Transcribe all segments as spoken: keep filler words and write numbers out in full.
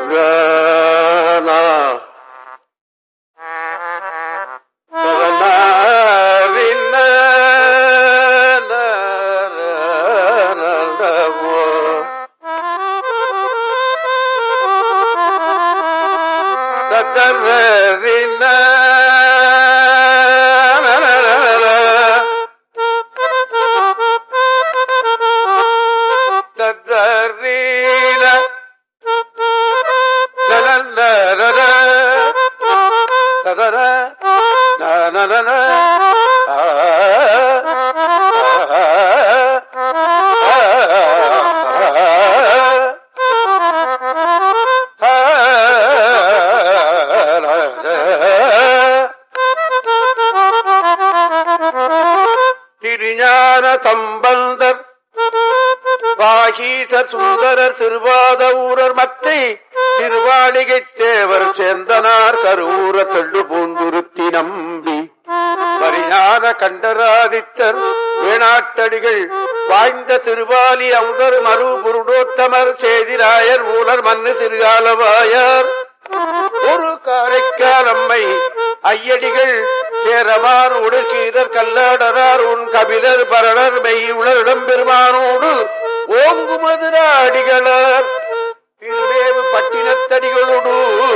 சம்பந்தர் வாகீசர் சுந்தரர் திருவாத ஊரர் மத்தை திருவாளிகை தேவர் சேந்தனார் கருவூர தெள்ளு பூந்துருத்தி நம்பி மரியாத கண்டராதித்தர் வேணாட்டடிகள் வாய்ந்த திருவாலி அமுதர் மறு புருடோத்தமர் சேதிராயர் மூலர் மண்ணு திருகாலவாயார் ஒரு காரைக்கால் அம்மை ஐயடிகள் சேரமான் உடுக்கீரர் கல்லாடரார் உன் கபிலர் பரணர் மெய் உளரிடம் பெருமானோடு ஓங்குமதுர அடிகளார் திருவேவு பட்டினத்தடிகளோடு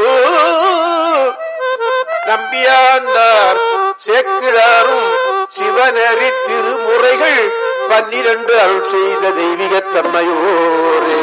நம்பியாண்டார் சேக்கிழாரும் சிவநெறி திருமுறைகள் பன்னிரண்டு அருள் செய்த தெய்வீகத்தன்மையோரே.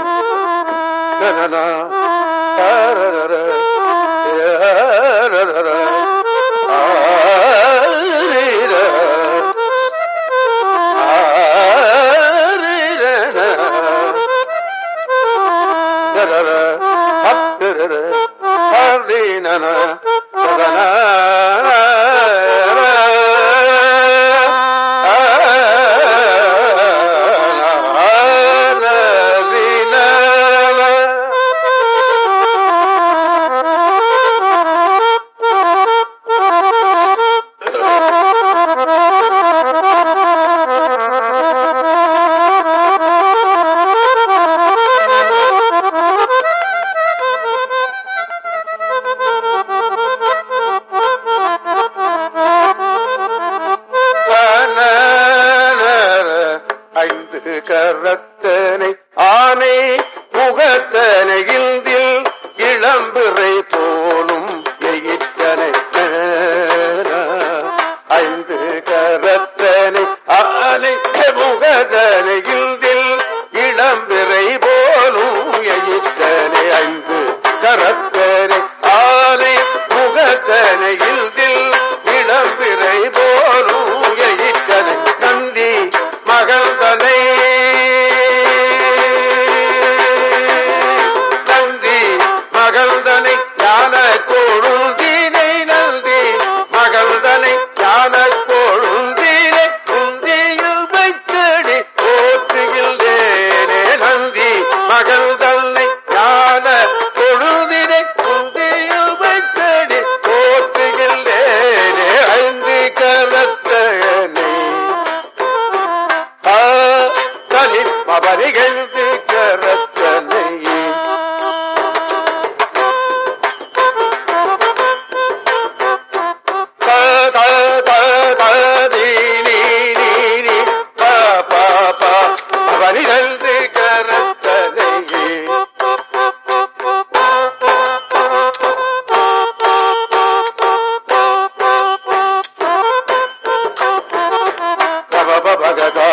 கரத்தனை ஆனை முகத்தனையில் இளம்பிறை போலும் எயிற்றனை ஐந்து கரத்தனை ஆனை முகத்தனையில் இளம்பிறை போலும் எயிற்றனை ஐந்து கரத்தனை ஆனை முகத்தனையில் இளம்பிறை போலும் எயிற்றனை நந்தி மகள் தனை நந்தி மகள்தனை ஞான கொழுந்தீனை நந்தி மகள்தனை ஞான கொழுந்தீனை குந்தியில் வைச்சடி போற்றுகின்றேனே நந்தி மகள்தனை ஞான கொழுந்தினை குந்தியில் வைச்சடி போற்றுகின்றேனே ஐந்து கலத்தனை தனி மபரிகழ்ந்து கரத்தனை மபரிகழ்ந்து கரத்தனை பகதா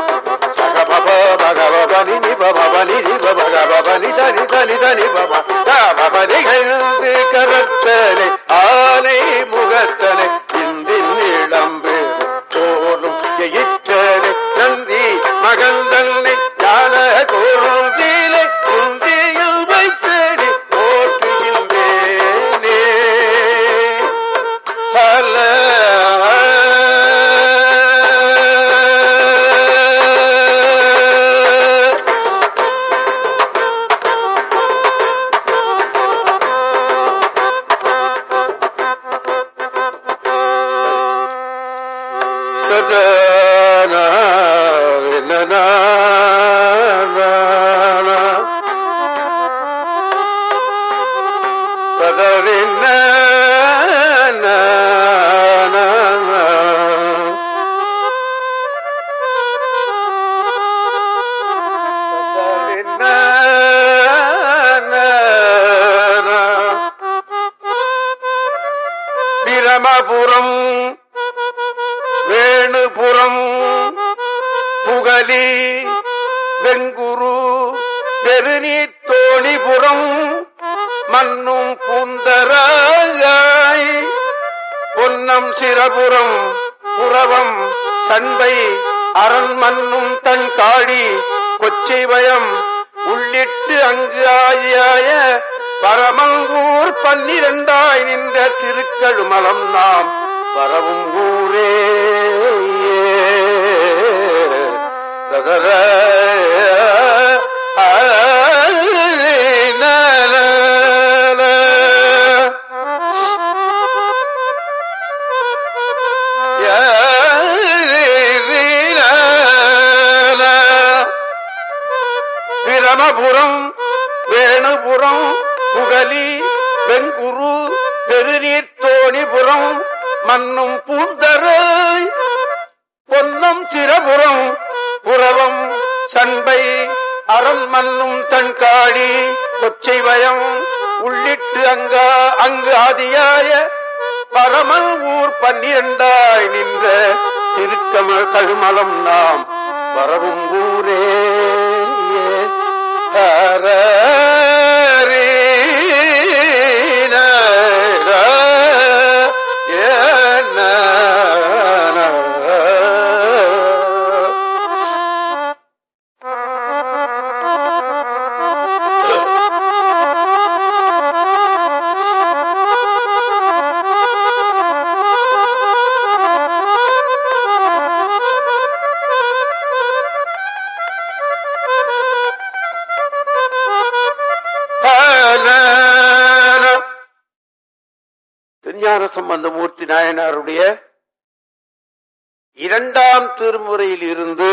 பகவபனி பபனி பகவபனி தனி தனி தனி பபனிகழ்ந்து கரத்தனை ஆனை முகத்தனை இந்தின் இளம்பு தோறும் எயிற்றனை நந்தி மகள்தனை ஞான கொழுந்தீனை குந்தியில் வைத்தடி போற்றுகின்றேனே. ஹல da பிரமபுரம் வேணுபுரம் புகலி வெங்குரு பெருநீர் தோணிபுரம் மன்னும் பூந்தராய் பொன்னம் சிரபுரம் புறவம் சண்பை அரண் மன்னும் தன் காழி கொச்சைவயம் உள்ளிட்டு அங்கு ஆய பரமங்கூர் பன்னிரண்டாய் நின்ற திருக்கழுமலம் நாம் வரவும் ஊரே ததர பிரமபுரம் வேணுபுரம் புகலி வெங்குரு பெருநீர் தோணிபுரம் மன்னும் பூந்தரு பொன்னம் சிரபுரம் புறவம் சண்பை அரண் மன்னும் தன் காழி கொச்சைவயம் உள்ளிட்டு அங்கா அங்கு ஆதியாய பரமன் ஊர் பன்னிரண்டாய் நின்ற திருக்கம கழுமலம் நாம் வரவும் ஊரே சம்பந்தமூர்த்தி நாயனாருடைய இரண்டாம் திருமுறையில் இருந்து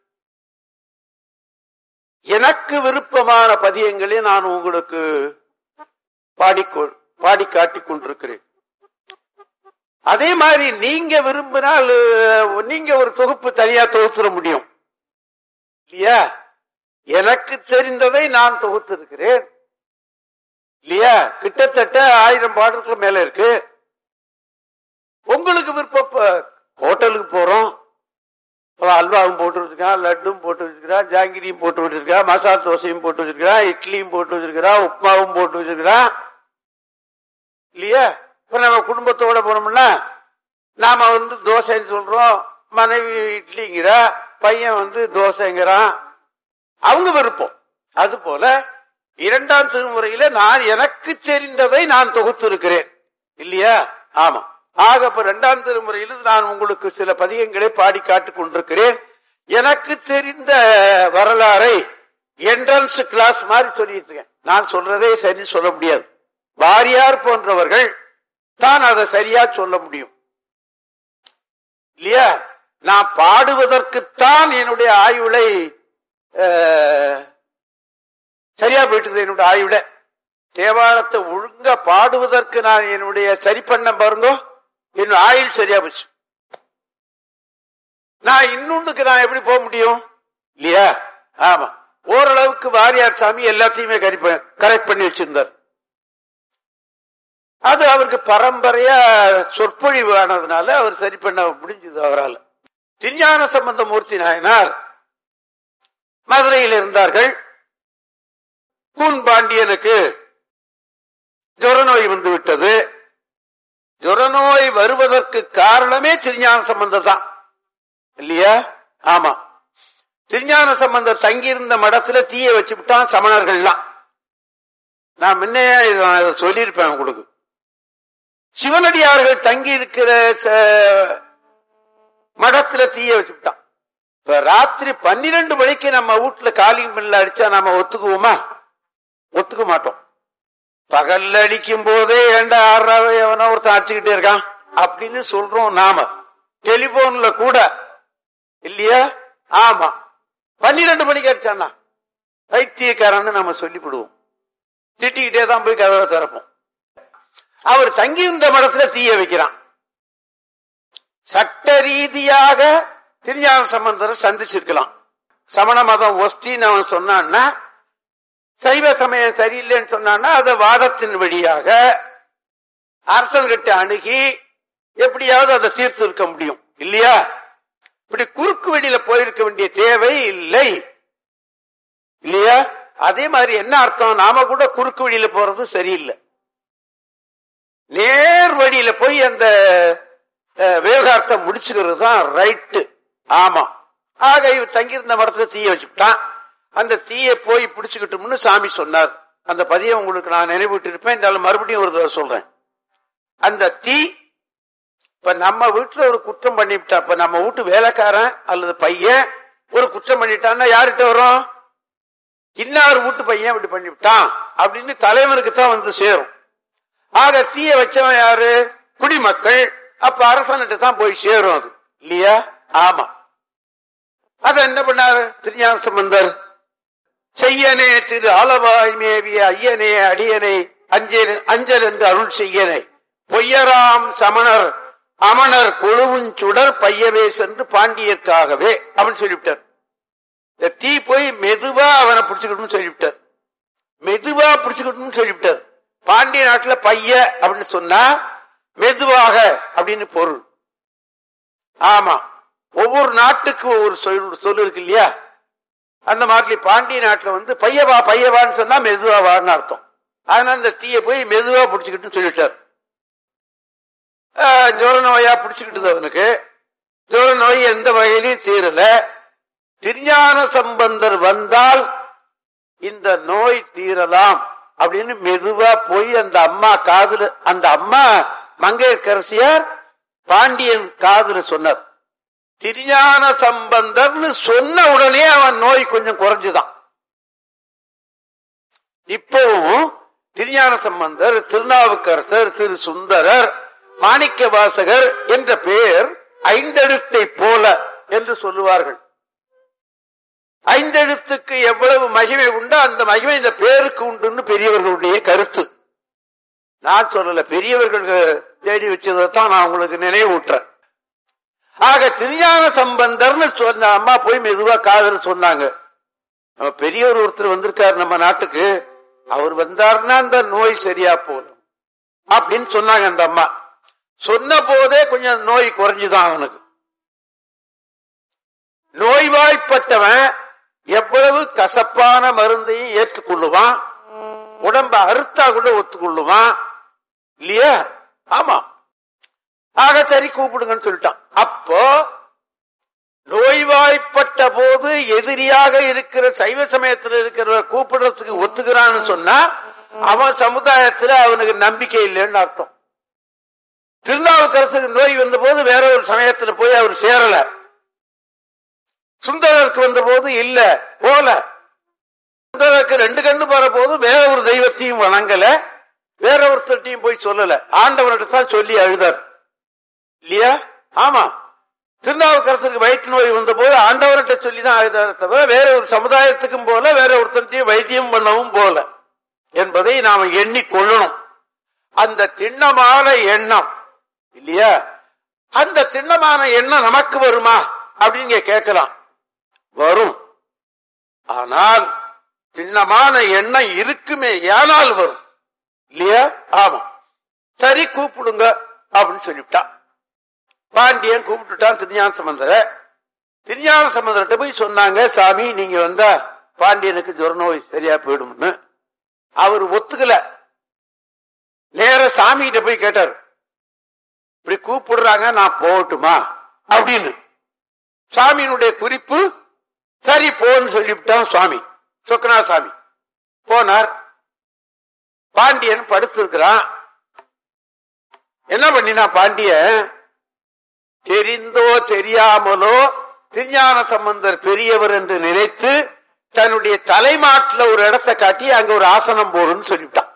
எனக்கு விருப்பமான பதியங்களை நான் உங்களுக்கு பாடிக்கொள் பாடி காட்டிக் கொண்டிருக்கிறேன். அதே மாதிரி நீங்க விரும்பினால் நீங்க ஒரு தொகுப்பு தனியா தொகுத்துட முடியும் இல்லையா? எனக்கு தெரிந்ததை நான் தொகுத்திருக்கிறேன் இல்லையா? கிட்டத்தட்ட ஆயிரம் பாடல்கள் மேல இருக்கு. உங்களுக்கு விருப்ப ஹோட்டலுக்கு போறோம், அல்வாவும் போட்டு வச்சிருக்கான், லட்டும் போட்டு வச்சிருக்கான், ஜாங்கிரியும் போட்டு வச்சிருக்கான், மசாலா தோசையும் போட்டு வச்சிருக்கான், இட்லியும் போட்டு வச்சிருக்கான், உப்மாவும் போட்டு வச்சிருக்கான் இல்லையா? இப்ப நம்ம குடும்பத்தோட போனோம்னா நாம வந்து தோசைன்னு சொல்றோம், மனைவி இட்லிங்கிறா, பையன் வந்து தோசைங்கிறான், அவங்க விருப்பம். அது போல இரண்டாம் திருமுறையில நான் எனக்கு தெரிந்ததை நான் தொகுத்து இருக்கிறேன் இல்லையா? ஆமா. ஆக இப்ப இரண்டாம் திருமுறையில் நான் உங்களுக்கு சில பதிகங்களை பாடி காட்டிக் கொண்டிருக்கிறேன். எனக்கு தெரிந்த வரலாறை என்ட்ரன்ஸ் கிளாஸ் மாதிரி சொல்லிட்டு இருக்கேன். நான் சொல்றதே சரி சொல்ல முடியாது. வாரியார் போன்றவர்கள் தான் அதை சரியா சொல்ல முடியும் இல்லையா? நான் பாடுவதற்குத்தான் என்னுடைய ஆய்வுளை சரியா போயிட்டு என்னுடைய ஆய்வுல தேவாரத்தை ஒழுங்கா பாடுவதற்கு நான் என்னுடைய சரி பண்ண பாருங்க, என்னோட ஆயுள் சரியா போச்சு. நான் இன்னொன்னுக்கு நான் எப்படி போக முடியும் இல்லையா? ஆமா. ஓரளவுக்கு வாரியார் சாமி எல்லாத்தையுமே கரெக்ட் பண்ணி வச்சிருந்தார். அது அவருக்கு பரம்பரையா சொற்பொழிவு ஆனதுனால அவர் சரி பண்ண முடிஞ்சது அவரால். திருஞான சம்பந்தமூர்த்தி நாயனார் மதுரையில் இருந்தார்கள். கூன் பாண்டியனுக்கு ஜுரநோய் வந்து விட்டது. ஜுரநோய் வருவதற்கு காரணமே திருஞான சம்பந்தர் தான் இல்லையா? ஆமா. திருஞான சம்பந்தர் தங்கியிருந்த மடத்துல தீய வச்சு விட்டான் சமணர்கள்லாம். நான் முன்னையே சொல்லியிருப்பேன் உங்களுக்கு. சிவனடியார்கள் தங்கி இருக்கிற மடத்துல தீய வச்சு விட்டான். இப்ப ராத்திரி பன்னிரண்டு மணிக்கு நம்ம வீட்டுல காலிங் பில்ல அடிச்சா நாம ஒத்துக்குவோமா? ஒத்துக்க மாட்டோம். பகல்ல அடிக்கும் போதே ஏண்டா ஆறாவே எவனோ ஒருத்தன் அடிச்சுக்கிட்டே இருக்கான் அப்படின்னு சொல்றோம் நாம. டெலிபோன்ல கூட இல்லையா? ஆமா. பன்னிரண்டு மணிக்கு அடிச்சான்னா பைத்தியக்காரன்னு நம்ம சொல்லிவிடுவோம். திட்டிக்கிட்டே தான் போய் கதவை திறப்போம். அவர் தங்கி இருந்த மடத்துல தீய வைக்கிறான். சட்ட ரீதியாக திருஞான சம்பந்தரை சந்திச்சிருக்கலாம். சமண மதம் ஒஸ்டின்னு அவன் சொன்னான்னா, சைவ சமயம் சரியில்லைன்னு சொன்னான்னா, அதை வாதத்தின் வழியாக அரசன்கிட்ட அணுகி எப்படியாவது அதை தீர்த்து இருக்க முடியும் இல்லையா? இப்படி குறுக்கு வழியில போயிருக்க வேண்டிய தேவை இல்லை இல்லையா? அதே மாதிரி என்ன அர்த்தம், நாம கூட குறுக்கு வழியில போறது சரியில்லை, நேர் வழியில போய் அந்த விவகாரத்தை முடிச்சுக்கிறது தான் ரைட்டு. ஆமா. ஆக இவர் தங்கியிருந்த மரத்துல தீய வச்சுட்டான். அந்த தீய போய் பிடிச்சுக்கிட்டோம்னு சாமி சொன்னார். அந்த பதியம் உங்களுக்கு நான் நினைவுட்டு இருப்பேன், இருந்தாலும் மறுபடியும் ஒரு தடவை சொல்றேன். அந்த தீ இப்ப நம்ம வீட்டுல ஒரு குற்றம் பண்ணிவிட்டா, இப்ப நம்ம வீட்டு வேலைக்காரன் அல்லது பையன் ஒரு குற்றம் பண்ணிட்டான்னா யார்கிட்ட வரும்? இன்னார் வீட்டு பையன் இப்படி பண்ணிவிட்டான் அப்படின்னு தலைவனுக்கு தான் வந்து சேரும். ஆக தீய வச்சவன் யாரு? குடிமக்கள். அப்ப அரசன்கிட்ட தான் போய் சேரும் அது இல்லையா? ஆமா. அத என்ன பண்ணாரு திருஞான சம்பந்தர்? செய்யனே திரு ஆலவாய் மேவிய ஐயனே அடியனை அஞ்சல் அஞ்சல் என்று அருள் செய்யனே பொய்யராம் சமணர் அமணர் கொழுவும் சுடர் பையவே சென்று பாண்டியர்க்காகவே அப்படின்னு சொல்லிவிட்டார். இந்த தீ போய் மெதுவா அவனை பிடிச்சுக்கணும்னு சொல்லிவிட்டார். மெதுவா பிடிச்சுக்கணும்னு சொல்லிவிட்டார். பாண்டிய நாட்டுல பைய அப்படின்னு சொன்னா மெதுவாக அப்படின்னு பொருள். ஆமா. ஒவ்வொரு நாட்டுக்கு ஒவ்வொரு சொல் இருக்கு இல்லையா? அந்த மாதிரி பாண்டிய நாட்டுல வந்து பையவா பையவான்னு சொன்னா மெதுவா வான்னு அர்த்தம். அதனால இந்த தீய போய் மெதுவா பிடிச்சுக்கிட்டு சொல்லிட்டார். ஜோர நோயா பிடிச்சுக்கிட்டது அவனுக்கு. ஜோர நோய் எந்த வகையிலையும் தீரல. திருஞான சம்பந்தர் வந்தால் இந்த நோய் தீரலாம் அப்படின்னு மெதுவா போய் அந்த அம்மா காதுல, அந்த அம்மா மங்கையர்க்கரசியார் பாண்டியன் காதுல சொன்னார். திருஞான சம்பந்தர்னு சொன்ன உடனே அவன் நோய் கொஞ்சம் குறைஞ்சுதான். இப்பவும் திருஞான சம்பந்தர், திருநாவுக்கரசர், திரு சுந்தரர், மாணிக்க வாசகர் என்ற பெயர் ஐந்தெழுத்தை போல என்று சொல்லுவார்கள். ஐந்தெழுத்துக்கு எவ்வளவு மகிமை உண்டோ அந்த மகிமை இந்த பேருக்கு உண்டு பெரியவர்களுடைய கருத்து. நான் சொல்லல, பெரியவர்கள் தேடி வச்சதான் நான் உங்களுக்கு நினைவூட்டுறேன். ஆக திருஞான சம்பந்தர்னு சொன்ன அம்மா போய் மெதுவா காதல் சொன்னாங்க. நம்ம பெரியவர் ஒருத்தர் வந்திருக்காரு நம்ம நாட்டுக்கு, அவர் வந்தாருன்னா அந்த நோய் சரியா போகும் அப்படின்னு சொன்னாங்க. அந்த அம்மா சொன்ன போதே கொஞ்சம் நோய் குறைஞ்சுதான் அவனுக்கு. நோய்வாய்ப்பட்டவன் எவ்வளவு கசப்பான மருந்தையும் ஏற்றுக்கொள்ளுவான், உடம்ப அறுத்தா கூட ஒத்துக்கொள்ளுவான் இல்லையா? ஆமா. ஆக சரி கூப்பிடுங்கன்னு சொல்லிட்டான். அப்போ நோய்வாய்ப்பட்ட போது எதிரியாக இருக்கிற சைவ சமயத்தில் இருக்கிற கூப்பிடுறதுக்கு ஒத்துக்கிறான்னு சொன்னா அவன் சமுதாயத்துல அவனுக்கு நம்பிக்கை இல்லைன்னு அர்த்தம். திருநாவுக்கரசுக்கு நோய் வந்த போது வேற ஒரு சமயத்துல போய் அவர் சேரல. சுந்தரருக்கு வந்த போது இல்ல போல. சுந்தரருக்கு ரெண்டு கண்ணு போற போது வேற ஒரு தெய்வத்தையும் வணங்கல, வேற ஒருத்தரையும் போய் சொல்லல, ஆண்டவர்கிட்ட தான் சொல்லி அழுதார் இல்லையா? ஆமா. திருநாவுக்கரசருக்கு வயிற்று நோய் வந்த போது ஆண்டவர்கிட்ட சொல்லிதான் அழுதார தவிர வேற ஒரு சமுதாயத்துக்கும் போல, வேற ஒருத்தரையும் வைத்தியம் பண்ணவும் போல என்பதை நாம எண்ணிக்கொள்ளணும். அந்த திண்ணமான எண்ணம் இல்லையா? அந்த திண்ணமான எண்ணம் நமக்கு வருமா அப்படின்னு கேட்கலாம். வரும். ஆனால் திண்ணமான எண்ணம் இருக்குமே ஏனால் வரும் இல்லையா? ஆமா. சரி கூப்பிடுங்க அப்படின்னு சொல்லிவிட்டான். பாண்டியன் கூப்பிட்டுட்டான் திருஞான சம்பந்தர. திருஞான சம்பந்தர்கிட்ட போய் சொன்னாங்க, சாமி நீங்க வந்தா பாண்டியனுக்கு ஜுர நோய் சரியா போயிடும்னு. அவர் ஒத்துக்கல. நேர சாமிகிட்ட போய் கேட்டார், இப்படி கூப்பிடுறாங்க நான் போகட்டுமா அப்படின்னு. சாமியினுடைய குறிப்பு சரி போன்னு சொல்லிவிட்டான் சுவாமி. சொக்கனா சாமி போனார். பாண்டியன் படுத்திருக்கிறான். என்ன பண்ணினா பாண்டியன், தெரிந்தோ தெரியாமலோ திருஞான சம்பந்தர் பெரியவர் என்று நினைத்து தன்னுடைய தலைமாட்டில் ஒரு இடத்தை காட்டி அங்க ஒரு ஆசனம் போடுன்னு சொல்லிவிட்டான்.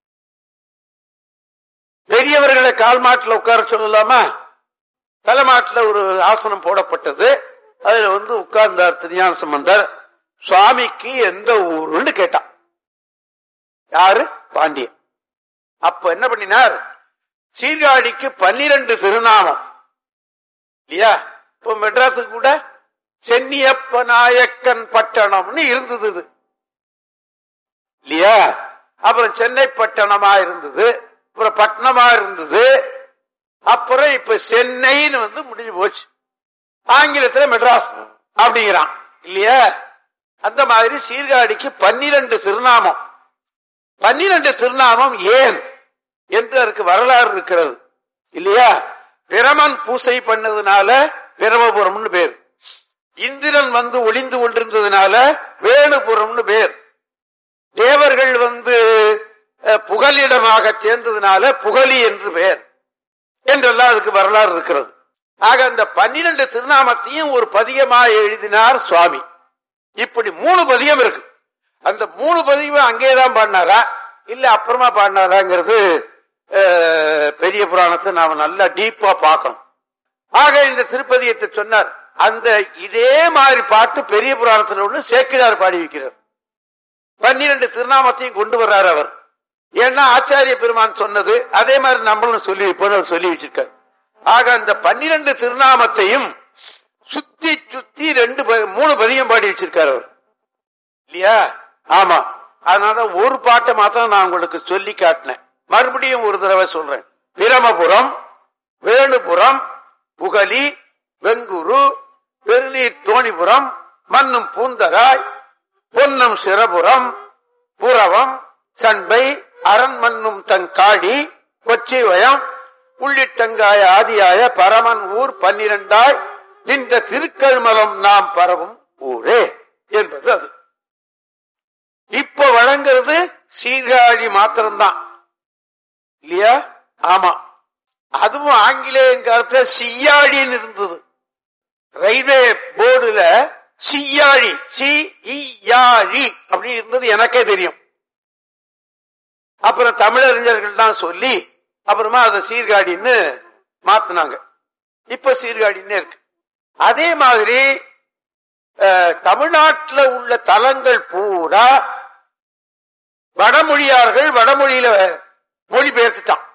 பெரியவர்களை கால் மாட்டில் உட்கார சொல்லலாமா? தலைமாட்டில் ஒரு ஆசனம் போடப்பட்டது. அதுல வந்து உட்கார்ந்தார் திருஞான சம்பந்தர். சுவாமிக்கு எந்த ஊருன்னு கேட்டான். யாரு? பாண்டியன். அப்ப என்ன பண்ணினார், சீர்காழிக்கு பன்னிரண்டு திருநாமம் இல்லையா? இப்ப மெட்ராஸுக்கு கூட சென்னியப்ப நாயக்கன் பட்டணம்னு இருந்தது இல்லையா? அப்புறம் சென்னை பட்டணமா இருந்தது, அப்புறம் பட்டணமா இருந்தது, அப்புறம் இப்ப சென்னைன்னு வந்து முடிஞ்சு போச்சு. ஆங்கிலத்துல மெட்ராஸ் அப்படிங்கிறான் இல்லையா? அந்த மாதிரி சீர்காழிக்கு பன்னிரண்டு திருநாமம். பன்னிரண்டு திருநாமம் ஏன் என்று அதுக்கு வரலாறு இருக்கிறது இல்லையா? பிரமன் பூசை பண்ணதுனால பிரமபுரம்னு பேர். இந்திரன் வந்து ஒளிந்து கொண்டிருந்ததுனால வேணுபுரம்னு பேர். தேவர்கள் வந்து புகலிடமாக சேர்ந்ததுனால புகலி என்று பெயர் என்றெல்லாம் அதுக்கு வரலாறு இருக்கிறது. ஆக அந்த பன்னிரண்டு திருநாமத்தையும் ஒரு பதியமாக எழுதினார் சுவாமி. இப்படி மூணு பதியம் இருக்கு. அந்த மூணு பதியம் அங்கேதான் பாடினாரா இல்ல அப்புறமா பாடினாராங்கிறது பெரிய புராணத்தை நாம நல்லா டீப்பா பார்க்கணும். ஆக இந்த திருப்பதியத்தை சொன்னார். அந்த இதே மாதிரி பாட்டு பெரிய புராணத்தில் ஒன்று சேக்கிழார் பாடி வைக்கிறார். பன்னிரண்டு திருநாமத்தையும் கொண்டு வர்றார் அவர். ஏன்னா ஆச்சாரிய பெருமான் சொன்னது அதே மாதிரி நம்மளும் சொல்லி வைப்போம் சொல்லி வச்சிருக்காரு. ஆக அந்த பன்னிரண்டு திருநாமத்தையும் சுத்தி சுத்தி ரெண்டு மூணு பதியம் பாடி வச்சிருக்காரு அவர் இல்லையா? ஆமா. அதனால ஒரு பாட்டை மாத்திரம் நான் உங்களுக்கு சொல்லி காட்டினேன். மறுபடியும் ஒரு தடவை சொல்றேன். பிரமபுரம், வேணுபுரம், புகலி, வெங்குரு, பெருநீர் தோணிபுரம், மன்னும் பூந்தராய், பொன்னும் சிரபுரம், புறவம், சண்பை, அரண் மன்னும் தங்காடி, கொச்சிவயம், உள்ளிட்டங்காய ஆதியாய பரமன் ஊர் பன்னிரண்டாய் நின்ற திருக்கழுமலம் நாம் பரவும் ஊரே என்பது அது. இப்ப வழங்குறது சீர்காழி மாத்திரம்தான் இல்லையா? ஆமா. அதுவும் ஆங்கிலேயன் காலத்துல சியாழின்னு இருந்தது. ரயில்வே போர்டுல சியாழி சி இயாழி அப்படின்னு இருந்தது எனக்கே தெரியும். அப்புறம் தமிழறிஞர்கள் தான் சொல்லி அப்புறமா அதை சீர்காழின்னு மாத்தினாங்க. இப்ப சீர்காழின்னு இருக்கு. அதே மாதிரி தமிழ்நாட்டில் உள்ள தலங்கள் பூரா வடமொழியார்கள் வடமொழியில மொழிபெயர்த்துட்டான்.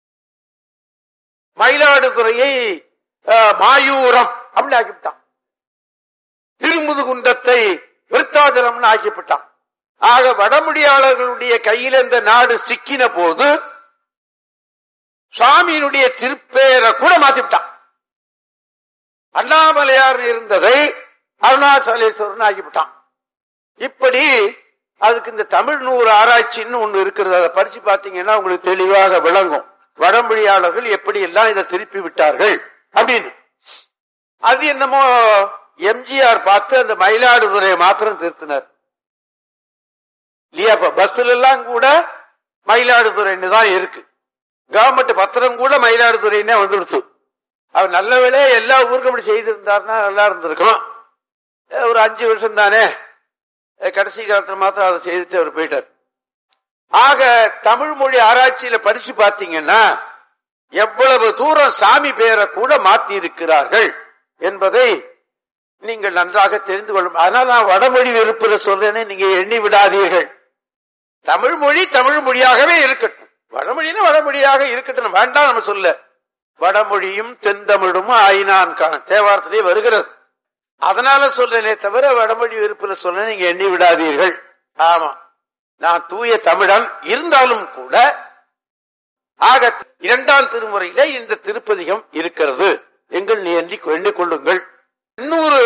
மயிலாடுதுறையை மாயூரம் அப்படின்னு ஆக்கிவிட்டான். திருமுதுகுன்றத்தை விருத்தாச்சலம்னு ஆக்கிவிட்டான். ஆக வடமொழியாளர்களுடைய கையில் இந்த நாடு சிக்கின போது சுவாமியினுடைய திருப்பேரை கூட மாத்திவிட்டான். அண்ணாமலையார் இருந்ததை அருணாச்சலேஸ்வரன் ஆக்கிவிட்டான். இப்படி அதுக்கு இந்த தமிழ் நூறு ஆராய்ச்சின்னு ஒண்ணு இருக்கிறது. அதை படிச்சு பாத்தீங்கன்னா உங்களுக்கு தெளிவாக விளங்கும் வடமொழியாளர்கள் எப்படி எல்லாம் இதை திருப்பி விட்டார்கள் அப்படின்னு. அது என்னமோ எம்ஜிஆர் பார்த்து அந்த மயிலாடுதுறையை மாத்திரம் திருத்தினார் இல்லையா? இப்ப பஸ்ல எல்லாம் கூட மயிலாடுதுறைன்னு தான் இருக்கு. கவர்மெண்ட் பத்திரம் கூட மயிலாடுதுறைன்னே வந்துடுத்து. அவர் நல்ல வேலையை எல்லா ஊருக்கும் அப்படி செய்திருந்தாருன்னா நல்லா இருந்திருக்கும். ஒரு அஞ்சு வருஷம் தானே, கடைசி காலத்துல மாத்திரம் அதை செய்துட்டு அவர் போயிட்டார். ஆக தமிழ் மொழி ஆராய்ச்சியில படிச்சு பார்த்தீங்கன்னா எவ்வளவு தூரம் சாமி பெயரை கூட மாத்தி இருக்கிறார்கள் என்பதை நீங்கள் நன்றாக தெரிந்து கொள்ளும். அதனால நான் வடமொழி வெறுப்புல சொல்றேன்னு நீங்க எண்ணி விடாதீர்கள். தமிழ் மொழி தமிழ் மொழியாகவே இருக்கட்டும், வடமொழின்னு வடமொழியாக இருக்கட்டும், வேண்டாம் நம்ம சொல்ல. வடமொழியும் தென்தமிழும் ஆயினான் காண தேவாரத்திலே வருகிறது. அதனால சொல்றேனே தவிர வடமொழி வெறுப்புல சொல்ல நீங்க எண்ணி விடாதீர்கள். ஆமா, நான் தூய தமிழன் இருந்தாலும் கூட ஆக இரண்டாம் திருமுறையில இந்த திருப்பதிகம் இருக்கிறது. எங்கள் நீ எண்ணிக் கொள்ளுங்கள். இன்னொரு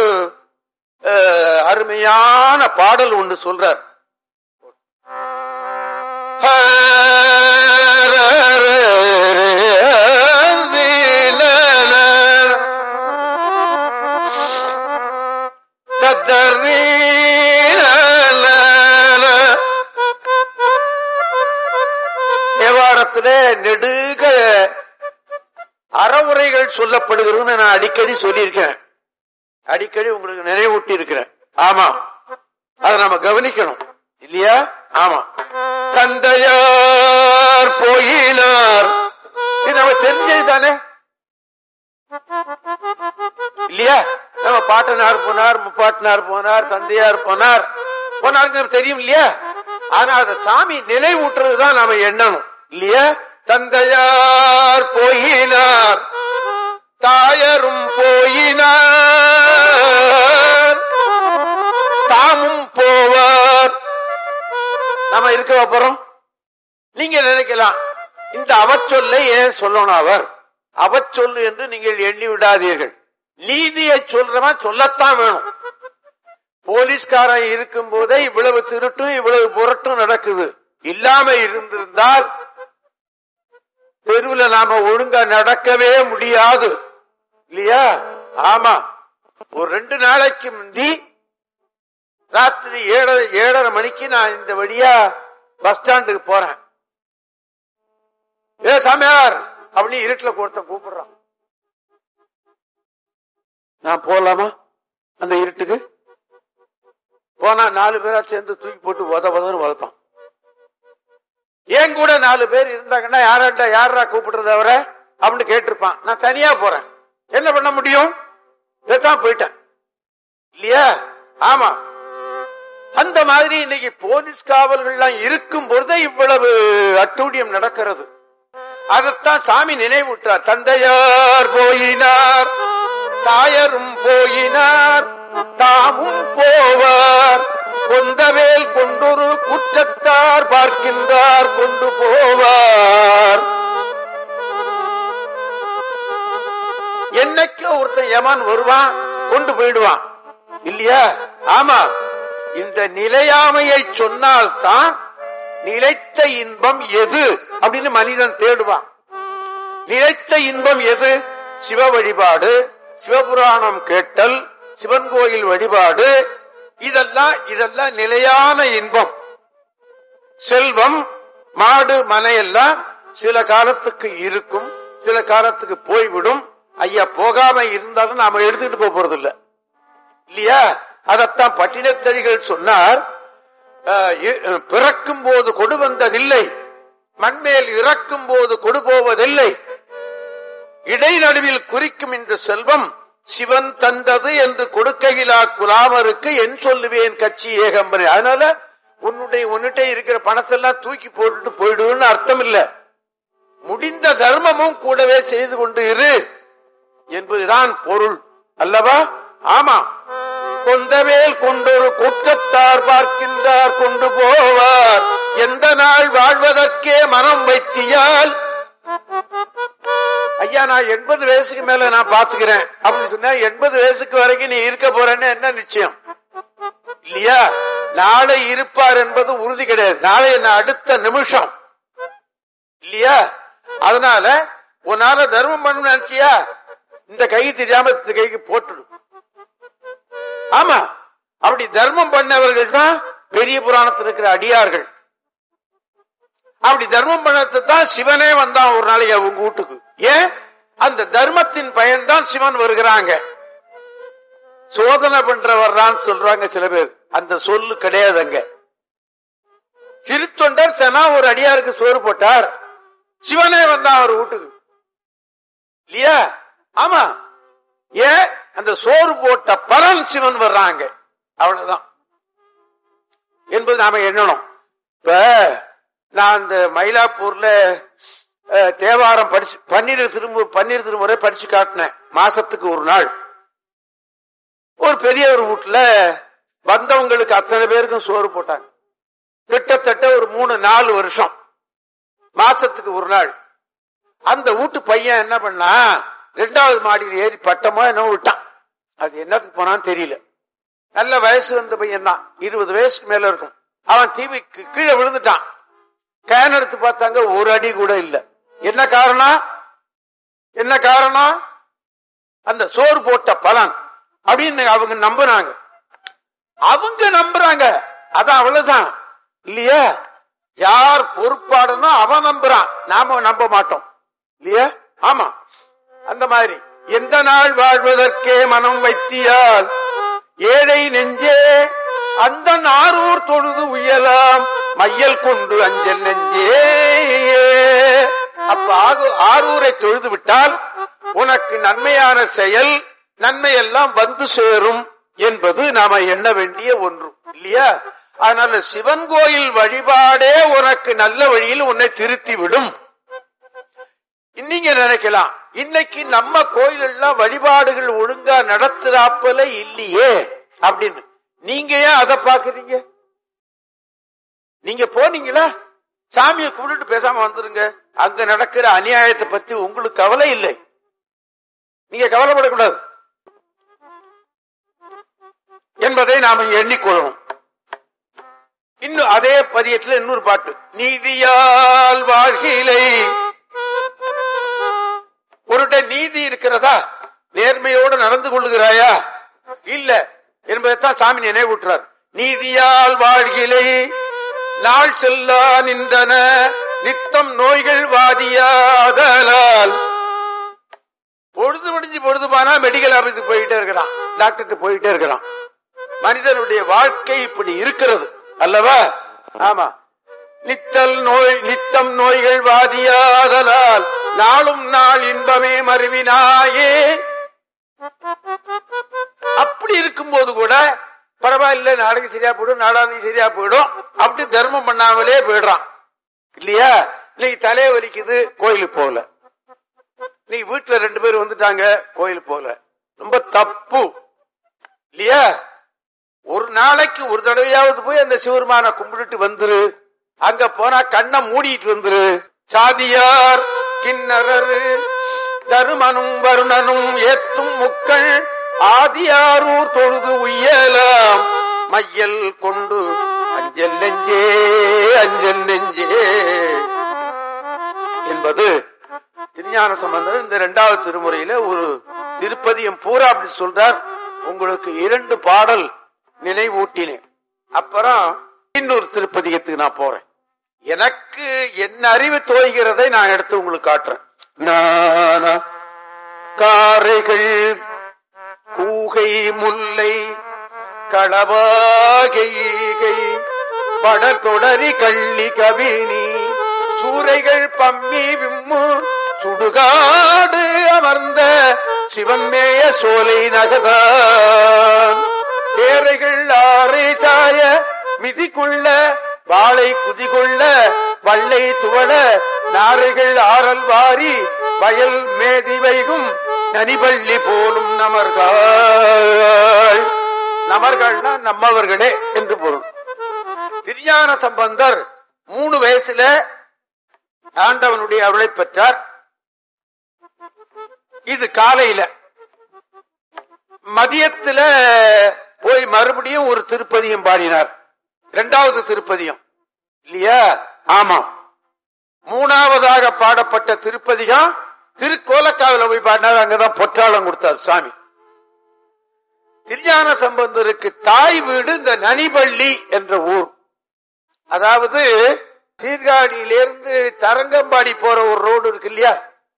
அருமையான பாடல் ஒன்று சொல்றார். தேவாரத்திலே நெடுக அறவுரைகள் சொல்லப்படுகிறது. நான் அடிக்கடி சொல்லியிருக்கேன், அடிக்கடி உங்களுக்கு நினைவூட்டி இருக்கிறேன். ஆமா, அதை நம்ம கவனிக்கணும் இல்லையா? ஆமா, தந்தையார் போயினார், இது நம்ம தெரிஞ்சது தானே இல்லையா? நம்ம பாட்டனார் போனார், முப்பாட்டனார் போனார், தந்தையார் போனார் போனார் தெரியும் இல்லையா? ஆனா அதை சாமி நினைவூட்டுறதுதான் நாம எண்ணணும் இல்லையா? தந்தையார் போயினார், தாயரும் போயினார், தாமும் போவார், நம்ம இருக்க போறோம். நீங்க நினைக்கலாம் இந்த அவச்சொல்லை ஏன் சொல்லணும் அவர் அவச்சொல்லு என்று நீங்கள் எண்ணி விடாதீர்கள். நீதியை சொல்றவன் சொல்லத்தான் வேணும். போலீஸ்காரன் இருக்கும் போதே இவ்வளவு திருட்டும் இவ்வளவு புரட்டும் நடக்குது. இல்லாம இருந்திருந்தால் தெருவில் நாம ஒழுங்கா நடக்கவே முடியாது இல்லையா? ஆமா. ஒரு ரெண்டு நாளைக்கு முந்தி ராத்திரி ஏழரை ஏழரை மணிக்கு நான் இந்த வழியா பஸ் ஸ்டாண்டுக்கு போறேன். ஏ சாமியார் அப்படின்னு இருட்டுல கொடுத்த கூப்பிடுறான். நான் போலாமா அந்த இருட்டுக்கு? போனா நாலு பேரா சேர்ந்து தூக்கி போட்டு உத உதன்னு வளர்ப்பான். ஏன் கூட நாலு பேர் இருந்தாங்கன்னா யாராண்டா யாரா கூப்பிடுறது அவரை அப்படின்னு கேட்டிருப்பான். நான் தனியா போறேன், என்ன பண்ண முடியும்? இதான் போயிட்டேன் இல்லையா? ஆமா. அந்த மாதிரி இன்னைக்கு போலீஸ் காவல்கள் இருக்கும் பொழுதே இவ்வளவு அட்டூழியம் நடக்கிறது. அதைத்தான் சாமி நினைவுற்றார். தந்தையார் போயினார், தாயரும் போயினார், தாமும் போவார், கொந்தவேல் கொண்டொரு குற்றத்தார் பார்க்கின்றார் கொண்டு போவார். என்னைக்கோ ஒருத்தன் யமன் வருவான், கொண்டு போயிடுவான் இல்லையா? ஆமா. இந்த நிலையாமையை சொன்னால்தான் நிலைத்த இன்பம் எது அப்படின்னு மனிதன் தேடுவான். நிலைத்த இன்பம் எது? சிவ வழிபாடு, சிவபுராணம் கேட்டல், சிவன் கோயில் வழிபாடு, இதெல்லாம் இதெல்லாம் நிலையான இன்பம். செல்வம், மாடு, மனையெல்லாம் சில காலத்துக்கு இருக்கும், சில காலத்துக்கு போய்விடும். ஐயா போகாம இருந்தாலும் நாம எடுத்துக்கிட்டு போக போறது இல்ல இல்லையா? அதத்தான் பட்டினத்தடிகள் சொன்னார். பிறக்கும் போது கொடு வந்ததில்லை, மண்மேல் இறக்கும் போது கொடு போவதில்லை, இடைநடுவில் குறிக்கும் இந்த செல்வம் சிவன் தந்தது என்று கொடுக்கையிலா குலாமருக்கு என் சொல்லுவேன் கட்சி ஏகம்பரே. அதனால உன்னுடைய உன்னிட்ட இருக்கிற பணத்தெல்லாம் தூக்கி போட்டுட்டு போயிடுன்னு அர்த்தம் இல்ல. முடிந்த தர்மமும் கூடவே செய்து கொண்டு இரு என்பதுதான் பொருள் அல்லவா? ஆமா. கொந்தவேல் கொண்டொரு குற்றத்தார் பார்க்கின்றார் கொண்டு போவார், எந்த நாள் வாழ்வதற்கே மனம் வைத்தியால். ஐயா நான் எண்பது வயசுக்கு மேல நான் பாத்துக்கிறேன் அப்படின்னு சொன்னா எண்பது வயசுக்கு வரைக்கும் நீ இருக்க போறேன்னு என்ன நிச்சயம் இல்லையா? நாளை இருப்பார் என்பது உறுதி கிடையாது. நாளை என்ன அடுத்த நிமிஷம் இல்லையா? அதனால உன்னால தர்மம் பண்ண நினைச்சியா, இந்த கை தெரியாம இந்த கைக்கு போட்டுடும். ஆமா. அப்படி தர்மம் பண்ணவர்கள் தான் பெரிய புராணத்தில் இருக்கிற அடியார்கள். அப்படி தர்மம் பண்ணத்தை தான் சிவனே வந்தான் ஒரு நாளைக்கு அவங்க வீட்டுக்கு. ஏன்? அந்த தர்மத்தின் பயன்தான் சிவன் வருகிறாங்க. சோதனை பண்றவர்தான் சொல்றாங்க சில பேர். அந்த சொல்லு கிடையாதுங்க. சிறுத்தொண்டர் தனா ஒரு அடியாருக்கு சோறு போட்டார், சிவனே வந்தான் அவர் வீட்டுக்கு இல்லையா? ஆமா. ஏன்? அந்த சோறு போட்ட பலன் சிவன் வர்றாங்க, அவ்வளவுதான் என்பது நாம எண்ணணும். இப்ப நான் இந்த மயிலாப்பூர்ல தேவாரம் படிச்சு பன்னீர் திரும்ப பன்னீர் திருமுறை படிச்சு காட்டினேன். மாசத்துக்கு ஒரு நாள் ஒரு பெரிய ஒரு வீட்டுல வந்தவங்களுக்கு அத்தனை பேருக்கும் சோறு போட்டாங்க. கிட்டத்தட்ட ஒரு மூணு நாலு வருஷம் மாசத்துக்கு ஒரு நாள். அந்த வீட்டு பையன் என்ன பண்ணா, ரெண்டாவது மாடியில் ஏறி பட்டமா என்ன விட்டான். அது என்னத்துக்கு போனான்னு தெரியல. நல்ல வயசு வந்த பையன் தான், இருபது வயசுக்கு மேல இருக்கும். அவன் தீவி கீழே விழுந்துட்டான். கேன் எடுத்து பார்த்தாங்க, ஒரு அடி கூட இல்ல. என்ன காரணம்? என்ன காரணம்? அந்த சோறு போட்ட பலன் அப்படின்னு அவங்க நம்புறாங்க. அவங்க நம்புறாங்க, அதான் அவ்வளவுதான் இல்லையா? யார் பொறுப்பாடுனோ அவன் நம்புறான், நாம நம்ப மாட்டோம் இல்லையா? ஆமா. அந்த மாதிரி எந்த நாள் வாழ்வதற்கே மனம் வைத்தியால் ஏழை நெஞ்சே அந்த ஆரூர் தொழுது உயலாம் மையல் கொண்டு அஞ்சல் நெஞ்சே. அப்ப ஆரூரை தொழுது விட்டால் உனக்கு நன்மையான செயல் நன்மை எல்லாம் வந்து சேரும் என்பது நாம எண்ண வேண்டிய ஒன்று இல்லையா? அதனால சிவன் கோயில் வழிபாடே உனக்கு நல்ல வழியில் உன்னை திருத்தி விடும். நீங்க நினைக்கலாம், இன்னைக்கு நம்ம கோயில் எல்லாம் வழிபாடுகள் ஒழுங்கா நடத்துறாப்பல இல்லையே அப்படின்னு. நீங்க ஏன் அதை பாக்குறீங்க? நீங்க போனீங்களா? சாமியை கும்பிட்டு பேசாம வந்துருங்க. அங்க நடக்கிற அநியாயத்தை பத்தி உங்களுக்கு கவலை இல்லை, நீங்க கவலைப்படக்கூடாது என்பதை நாம எண்ணிக்கொள்ளணும். இன்னும் அதே பதியத்தில் இன்னொரு பாட்டு, நீதியால் வாழ்கிலை. ஒருட நீதி இருக்கிறதா, நேர்மையோடு நடந்து கொள்ளுகிறாயா இல்ல என்பதைத்தான் சாமி நினைவூட்டுறார். நீதியால் வாழ்கிலை நாள் செல்லா நின்றன நித்தம் நோய்கள் வாதியாதலால். பொழுது முடிஞ்சு பொழுது போனா மெடிக்கல் ஆபீஸுக்கு போயிட்டே இருக்கிறான், டாக்டர்கிட்ட போயிட்டே இருக்கிறான். மனிதனுடைய வாழ்க்கை இப்படி இருக்கிறது அல்லவா? ஆமா. நித்தல் நோய் நித்தம் நோய்கள் வாதியாதலால் நாளும் நாள் இன்பமே மருவினாயே. அப்படி இருக்கும்போது கூட பரவாயில்ல, நாளைக்கு சரியா போயிடும், நாளானைக்கு சரியா போயிடும், அப்படி தர்மம் பண்ணாமலே போயிடுறான் இல்லையா? இன்னைக்கு தலையை வலிக்குது, கோயிலுக்கு போகல. நீ வீட்டுல ரெண்டு பேர் வந்துட்டாங்க, கோயிலுக்கு போகல. ரொம்ப தப்பு இல்லையா? ஒரு நாளைக்கு ஒரு தடவையாவது போய் அந்த சிவருமான கும்பிட்டு வந்துரு. அங்க போனா கண்ணை மூடிட்டு வந்துரு. சாதியார் கிண்ணறரு தருமனும் வருணனும் ஏத்தும் முக்கள் ஆதியாரூர் தொழுது உய்யலாம் மையல் கொண்டு அஞ்சல் நெஞ்சே அஞ்சல் நெஞ்சே என்பது திருஞான சம்பந்தர் இந்த இரண்டாவது திருமுறையில ஒரு திருப்பதியம் பூரா அப்படி சொல்றார். உங்களுக்கு இரண்டு பாடல் நினைவூட்டினேன். அப்புறம் இன்னொரு திருப்பதியத்துக்கு நான் போறேன். எனக்கு என்ன அறிவு தோய்கிறதை நான் எடுத்து உங்களுக்கு காட்டுறேன். நானா காரைகள் கூகை முல்லை களவாகை படத்தொடரி கள்ளி கவினி சூறைகள் பம்மி விம்மு சுடுகாடு அமர்ந்த சிவன்மேய சோலை நகதான் தேரைகள் ஆரை சாய மிதிக்குள்ள வாளை குதிகொள்ள வள்ளை துவள நாரைகள் ஆரல் வாரி வயல் மேதி வைகும் நனிபள்ளி போலும் நமர்கள். நமர்கள்னா நம்மவர்களே என்று பொருள். திருஞான சம்பந்தர் மூணு வயசுல ஆண்டவனுடைய அருளை பெற்றார். இது காலையில. மதியத்துல போய் மறுபடியும் ஒரு திருப்பதியம் பாடினார். இரண்டாவது திருப்பதியம் இல்லையா? ஆமா. மூணாவதாக பாடப்பட்ட திருப்பதிகம் திருக்கோலக்காவில போய் பாடினார். அங்கதான் பொற்றாளம் கொடுத்தார் சாமி. திருஞான சம்பந்தருக்கு தாய் வீடு இந்த நனிபள்ளி என்ற ஊர். அதாவது சீர்காழியிலிருந்து தரங்கம்பாடி போற ஒரு ரோடு இருக்கு இல்லையா,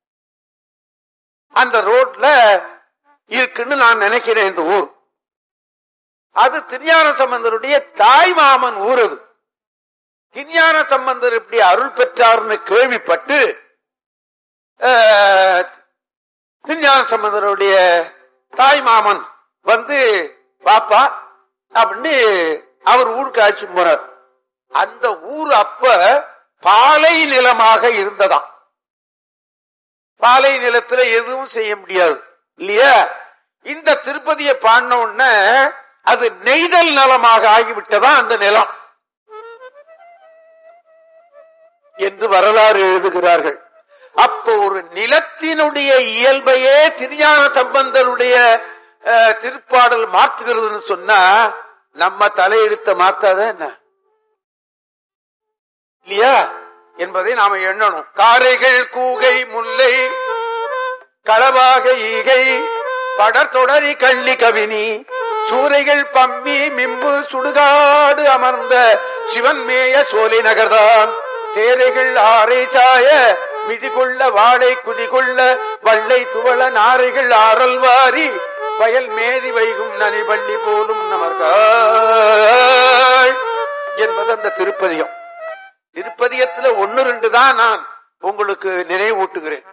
அந்த ரோட்ல இருக்குன்னு நான் நினைக்கிறேன் இந்த ஊர். அது திருஞான சம்பந்தருடைய தாய் மாமன் ஊர். அது திருஞான சம்பந்தர் இப்படி அருள் பெற்றார்னு கேள்விப்பட்டு திருஞான சம்பந்தருடைய தாய் மாமன் வந்து பாப்பா அப்படின்னு அவர் ஊருக்கு ஆட்சி போனார். அந்த ஊர் அப்ப பாலை நிலமாக இருந்ததாம். பாலை நிலத்துல எதுவும் செய்ய முடியாது இல்லையா? இந்த திருப்பதியை பாடின உடனே அது நெய்தல் நிலமாக ஆகிவிட்டதா அந்த நிலம் என்று வரலாறு எழுதுகிறார்கள். அப்போ ஒரு நிலத்தினுடைய இயல்பையே திருஞான சம்பந்தருடைய திருப்பாடல் மாற்றுகிறதுன்னு சொன்னா நம்ம தலையெடுத்த மாத்தாத என்ன இல்லையா என்பதை நாம எண்ணணும். காரைகள் கூகை முல்லை களவாக ஈகை படத்தொடரி கள்ளி கவினி சூறைகள் பம்மி மிம்பு சுடுகாடு அமர்ந்த சிவன்மேய சோலை நகர்தான் தேரைகள் ஆரை சாய மிதிகொள்ள வாடை குதிகொள்ள வள்ளை துவள நாரைகள் ஆரல் வாரி வயல் மேதி வைகும் நனிபள்ளி போலும் நமர்கள் என்பது அந்த திருப்பதியம். திருப்பதியத்துல ஒன்னு ரெண்டு தான் நான் உங்களுக்கு நினைவூட்டுகிறேன்.